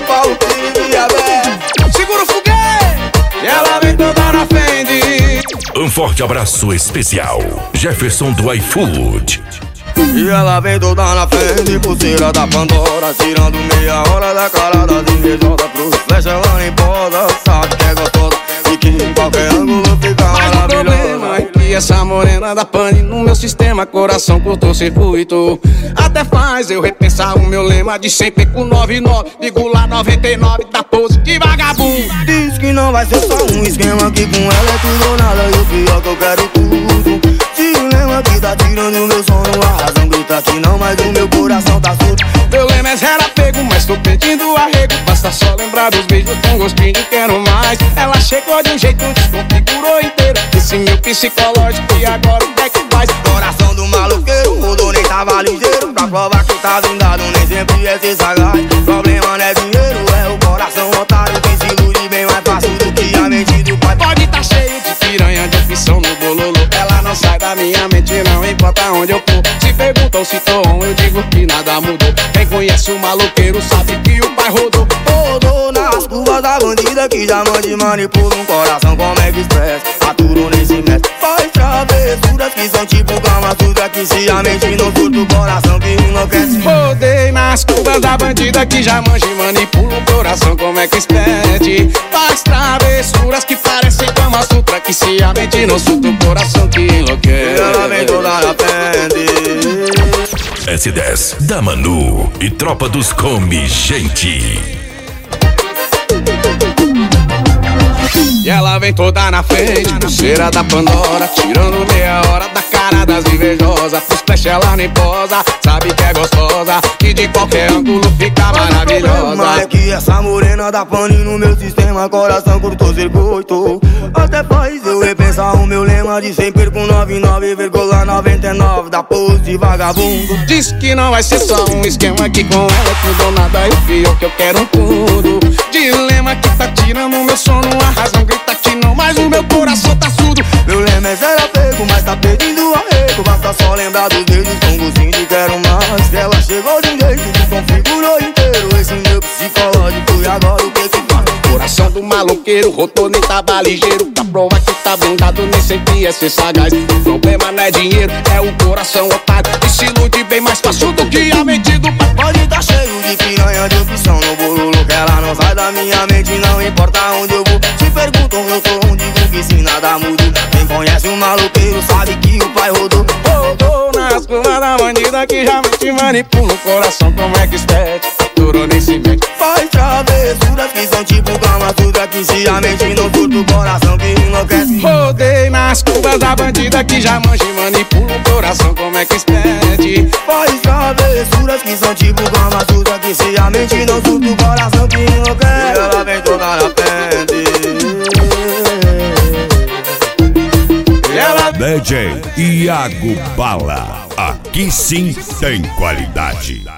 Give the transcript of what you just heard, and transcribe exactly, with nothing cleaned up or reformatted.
Paulo Pires e a Bé. Segura o foguete, ela vem toda na frente. Um forte abraço especial, Jefferson do iFood. E ela vem toda na frente, pulseira da Pandora, tirando meia hora da cara das invejosas. Pros flash ela nem posa, sabe que é gostosa e que em qualquer ângulo fica Mas o problema é que essa morena da pane no meu sistema, coração curto-circuito. Até faz eu repensar o meu lema de sempre com noventa e nove vírgula noventa e nove da pose de vagabundo. Diz que não vai ser só um esquema, que com ela é tudo ou nada, e o pior que eu quero tudo. Dilema que tá tirando meu sono, a razão grita que não, mas o meu coração tá surdo. Meu lema é zero apego, mas tô pedindo arrego. Basta só lembrar dos beijos com gostinho de quero mais. Ela chegou de um jeito, desconfigurou inteiro esse meu psicológico, e agora o que é que faz? Coração do maloqueiro, rodou nem tava ligeiro. Pra provar que tá blindado, nem sempre é ser sagaz. Problema não é dinheiro, é o coração otário que se ilude bem mais fácil do que a mente do pai. Pode tá cheio de piranha, de opção no bololô. Ela não sai da minha mente, não importa onde eu for. Se perguntam se tô on, eu digo que nada mudou. Quem conhece o maloqueiro sabe que o pai rodou. Rodou nas curvas da bandida que já mande manipula um coração como é que expressa. Aturou nesse mestre, faz travessuras que são tipo Kama Sutra, que se a mente não surta o coração que enlouquece. Rodei nas curvas da bandida que já manja e manipula o coração como é que expede. Faz travessuras que parecem Kama Sutra, que se a mente não surta o coração que enlouquece. Ela vem toda na frente. S dez da Manu e Tropa dos Come Gente. E ela vem toda na frente, pulseira da Pandora, tirando meia hora da cara das invejosas. Pros flash ela nem posa, sabe que é gostosa e de qualquer ângulo fica maravilhosa. Mas é que essa morena da pane no meu sistema, coração curto-circuito. Até faz eu repensar o meu lema de sempre com noventa e nove vírgula noventa e nove da pose de vagabundo. Diz que não vai ser só um esquema, que com ela tudo ou nada, e o pior que eu quero tudo. Dilema que tá tirando o meu sono, a razão grita que não, mas o meu coração tá surdo. Meu lema é zero apego, mas tá pedindo arrego. Basta só lembrar dos beijos com gostinho de quero mais. Ela chegou de um jeito, desconfigurou inteiro esse meu psicológico, e agora o que que faz? Coração do maloqueiro, rodou nem tava ligeiro. Pra provar que tá blindado, nem sempre é ser sagaz. O problema não é dinheiro, é o coração otário, que se ilude bem mais fácil do que a mente do pai. Pode tá cheio de piranha, de opção no bololo, que ela não sai da minha mente, não importa onde eu vou. Se perguntam eu sou um, digo que se nada muda. Quem conhece o maloqueiro sabe que o pai rodou. Rodou nas curvas da bandida que já mente manipula o coração como é que expede. Aturou nem se mete, faz travessuras que são tipo Kama Sutra, que se a mente não surta o coração que enlouquece. Rodei nas curvas da bandida que já manja e manipula o coração como é que expede. Faz travessuras que são tipo Kama Sutra, que se a mente não surta o coração que enlouquece. E ela vem toda na frente. D J Iago Bala, aqui sim tem qualidade.